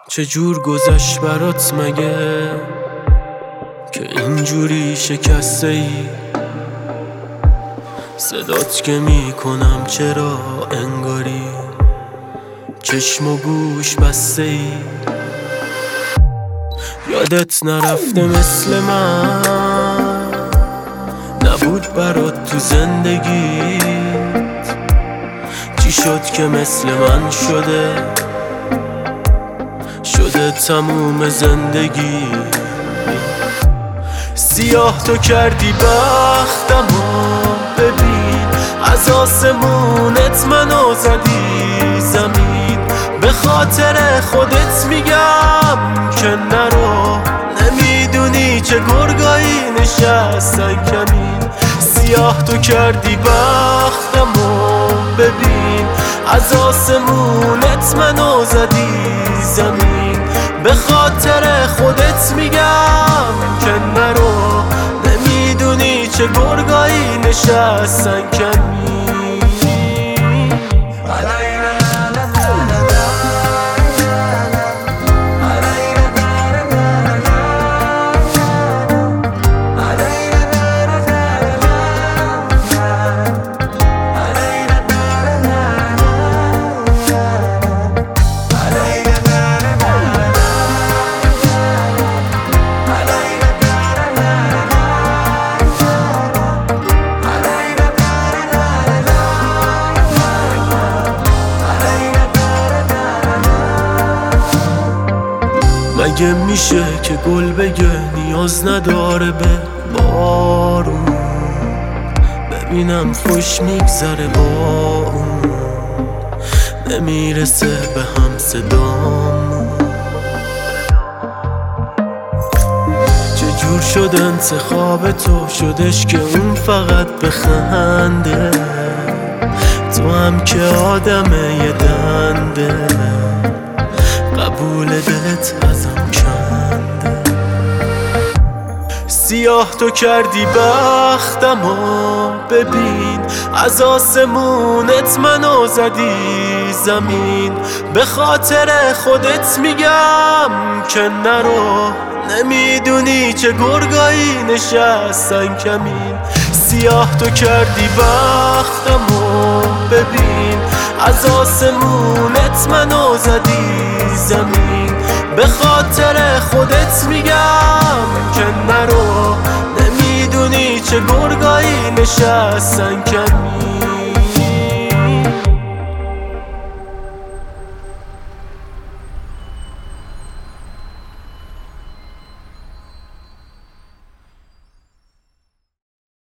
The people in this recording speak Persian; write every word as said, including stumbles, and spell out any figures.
چجور گذشت برات مگه که اینجوری شکسته ای؟ صدات که میکنم چرا انگاری چشم و گوش بسته ای؟ یادت نرفته مثل من نبود برات تو زندگیت؟ چی شد که مثل من شده شده تموم زندگی؟ سیاه تو کردی بختمو، ببین از آسمونت منو زدی زمین. به خاطر خودت میگم که نرو، نمیدونی چه گرگایی نشستن کمین. سیاه تو کردی بختمو، ببین از آسمونت منو زدی زمین. به خاطر خودت میگم که نرو، نمیدونی چه گرگایی نشستن کمین. مگه میشه که گل بگه نیاز نداره به بارون؟ ببینم خوش میگذره با اون، نمیرسه به هم صدامون. چجور شد انتخاب تو شدش که اون فقط بخنده؟ تو هم که آدمه یه دنده، قبول دلت ازم چنده. سیاه تو کردی بختمو، ببین از آسمونت منو زدی زمین. به خاطر خودت میگم که نرو، نمیدونی چه گرگایی نشستن کمین. سیاه تو کردی بختمو، ببین از آسمونت منو زدی زمین. به خاطر خودت میگم که نرو، نمیدونی چه گرگایی نشستن کمین.